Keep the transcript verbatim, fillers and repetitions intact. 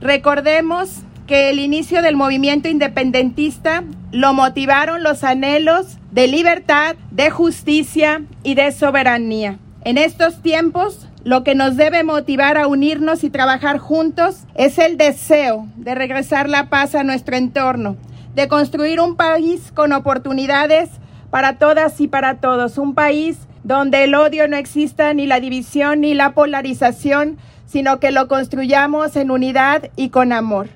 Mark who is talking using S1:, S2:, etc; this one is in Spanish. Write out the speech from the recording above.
S1: Recordemos que el inicio del movimiento independentista lo motivaron los anhelos de libertad, de justicia y de soberanía. En estos tiempos, lo que nos debe motivar a unirnos y trabajar juntos es el deseo de regresar la paz a nuestro entorno, de construir un país con oportunidades para todas y para todos, un país donde el odio no exista, ni la división ni la polarización, sino que lo construyamos en unidad y con amor.